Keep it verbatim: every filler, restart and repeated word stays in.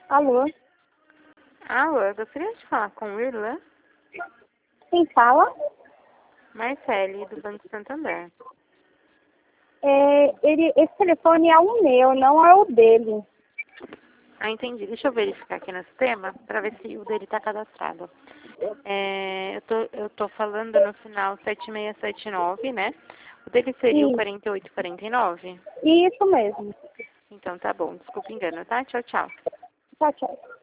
Alô? Alô, eu gostaria de falar com o Irlan Quem fala? Marcele, do Banco Santander. É, ele, esse telefone é o meu, não é o dele. Ah, entendi. Deixa eu verificar aqui no sistema para ver se o dele está cadastrado. É, eu, tô, eu tô falando no final sete seis sete nove, né? O dele seria o Isso, quarenta e oito quarenta e nove? isso mesmo. Então tá bom, desculpa o engano, tá? Tchau, tchau. Tchau, tchau.